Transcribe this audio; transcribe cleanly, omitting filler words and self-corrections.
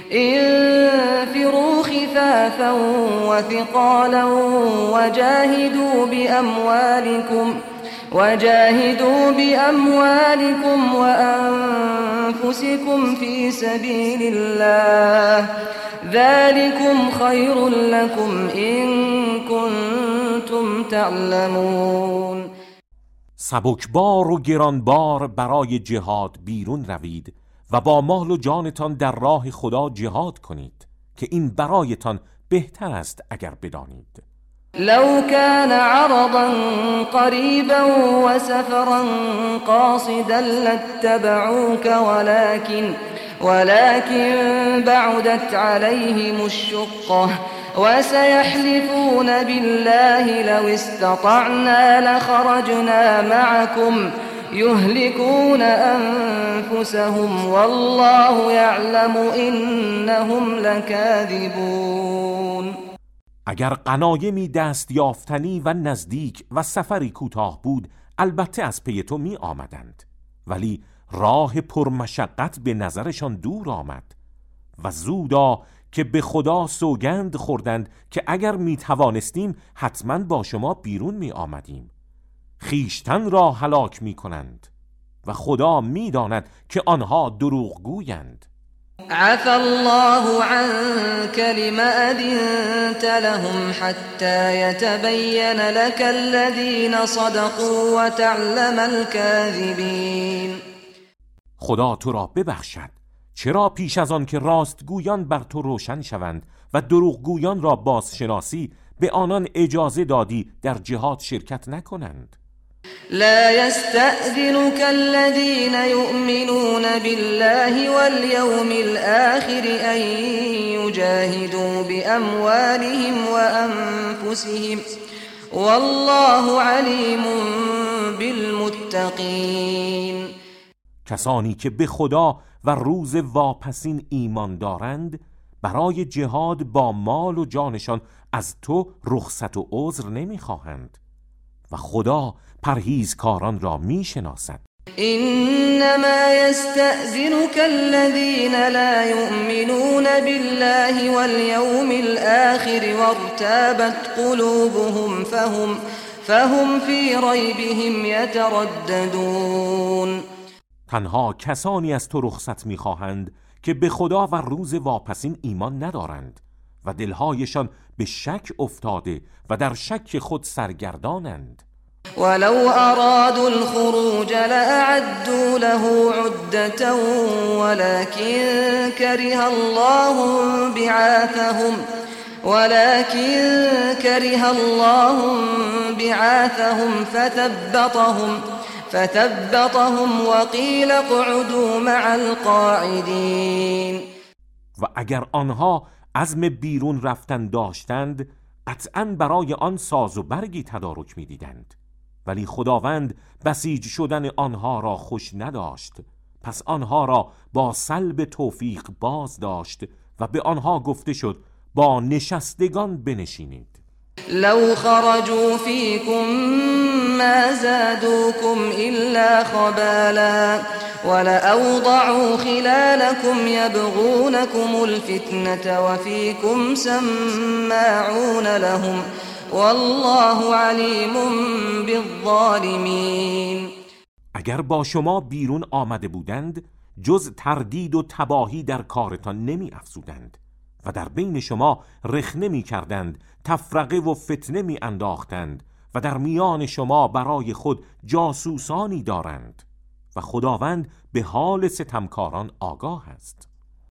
انفروا خفافا وثقالا وجاهدوا بأموالكم وأنفسكم في سبيل الله ذلكم خير لكم إن كنتم تعلمون. سبکبار و گرانبار برای جهاد بیرون روید و با مال و جانتان در راه خدا جهاد کنید که این برایتان بهتر است اگر بدانید. لو كان عرضا قريبا وسفرا قاصدا لاتبعوك ولكن بعدت عليهم الشقة وسيحلفون بالله لو استطعنا لخرجنا معكم يهلكون أنفسهم والله يعلم إنهم لكاذبون. اگر غنایمی دست یافتنی و نزدیک و سفری کوتاه بود البته از پی تو می آمدند، ولی راه پرمشقت به نظرشان دور آمد و زودا که به خدا سوگند خوردند که اگر می توانستیم حتما با شما بیرون می آمدیم. خیشتن را هلاک می کنند و خدا می داند که آنها دروغ گویند. عفى الله عنك لما أذنت لهم حتى يتبين لك الذين صدقوا وتعلم الكاذبين. خدا تو را ببخشد، چرا پیش از آن که راستگویان بر تو روشن شوند و دروغگویان را بازشناسی به آنان اجازه دادی در جهاد شرکت نکنند. لا يستأذنك الذين يؤمنون بالله واليوم الآخر أن يجاهدوا بأموالهم وأنفسهم والله عليم بالمتقين. کسانی که به خدا و روز واپسین ایمان دارند برای جهاد با مال و جانشان از تو رخصت و عذر نمیخواهند و خدا پرهیزکاران را میشناسد. انما يستأذنك الذين لا يؤمنون بالله واليوم الآخر وارتابت قلوبهم فهم في ريبهم يترددون. تنها کسانی از تو رخصت میخواهند که به خدا و روز واپسین ایمان ندارند و دلهایشان به شک افتاده و در شک خود سرگردانند. ولو أرادوا الخروج لأعدوا له عدة ولكن كره الله بعاثهم فثبطهم وقيل اقعدوا مع القاعدين. و اگر آنها عزم بیرون رفتن داشتند قطعاً برای آن ساز و برگی تدارک می دیدند، ولی خداوند بسیج شدن آنها را خوش نداشت، پس آنها را با سلب توفیق باز داشت و به آنها گفته شد با نشستگان بنشینید. لو خرجوا فيكم ما زادوكم إلا خبالا ولأوضعوا خلالكم يبغونكم الفتنة وفيكم سماعون لهم والله علیم بالظالمین. اگر با شما بیرون آمده بودند جز تردید و تباهی در کارتان نمی افزودند و در بین شما رخنه می کردند، تفرقه و فتنه می انداختند و در میان شما برای خود جاسوسانی دارند و خداوند به حال ستمکاران آگاه است.